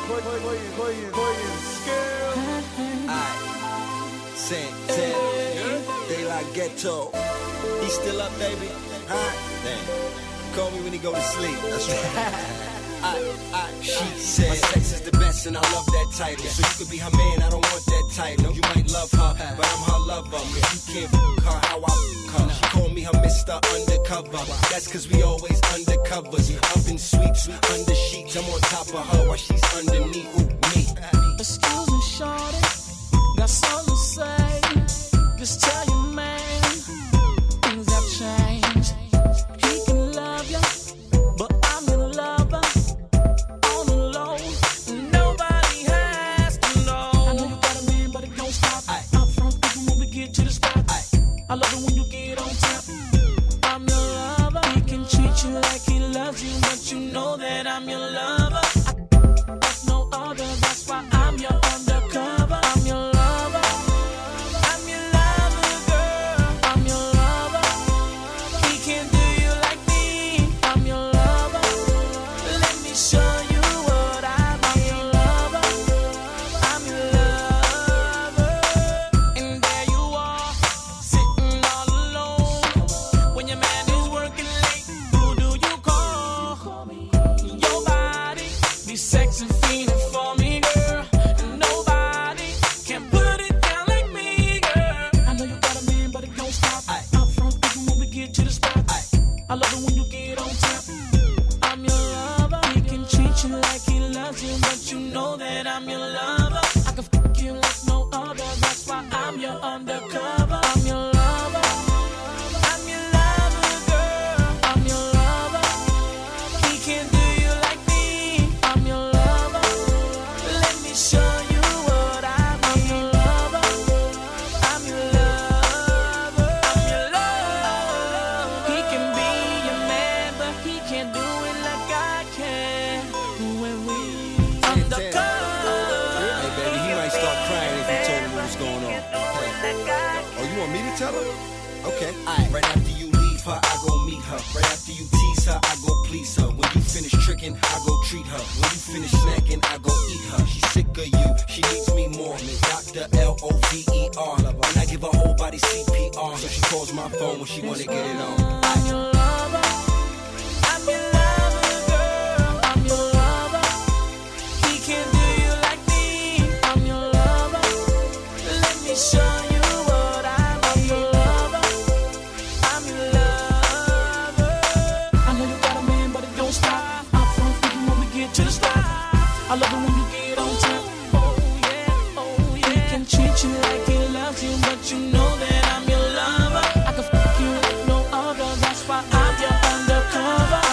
They like ghetto. He still up, baby? Huh? Damn. Call me when he go to sleep. That's right. She said, my sex is the best and I love that title. So you could be her man, I don't want that title. You might love her, but I'm her lover. Cause you can't f*** her how I f*** her. She call me her Mr. Undercover. That's cause we always undercovers. Up in sweeps, under sheets. I'm on top of her while she's underneath me. Excuse me, shorty, got something to say. Just tell your man, things have changed. He can love you, but I'm your lover. On the low, nobody has to know. I know you got a man, but it don't stop. Up front, even when we get to the spot. I love it when you get on top. I'm your lover. He can treat you like he loves you, but you know that I'm your lover. There's no other, that's why I'm your undercover. I'm your lover. I'm your lover, girl. I'm your lover. He can't do you like me. I'm your lover. Let me show you what I'm your lover. I'm your lover. And there you are, sitting all alone. When your man is working late, who do you call? Your body be sexy, fiending for me, girl. And nobody can put it down like me, girl. I know you got a man, but it don't stop. Out front, even when we get to the spot. I love it when you get on top. I'm your lover. He can treat you like he loves you, but you know that I'm your lover. I can fuck you like no other. That's why I'm your undercover. I'm your lover. I'm your lover, girl. I'm your lover. He can't do you like me. I'm your lover. Let me show you what I'm your lover. I'm your lover. I'm your lover. He can be your man, but he can't do it like I can. When we undercover. Hey, baby, he might start crying if you told him what's going on. Oh, you want me to tell her? Okay. Right after you leave her, I go meet her. Right after you tease her, I go please her. When you finish tricking, I go treat her. When you finish snacking, I go eat her. She's sick of you, she needs me more. Dr. Lover. And I give her whole body CPR. So she calls my phone when she wanna get it on. I'm your lover. I'm your lover, girl. I'm your lover. He can't do you like me. I'm your lover. Let me show you what I'm your lover. I'm your lover. I know you got a man, but it don't stop. Out front, even when we get to the spot. I love it when you get on top. Oh yeah, oh yeah. He can treat you like he loves you, but you know that I'm your lover. I can fuck you like no other. That's why I'm your undercover.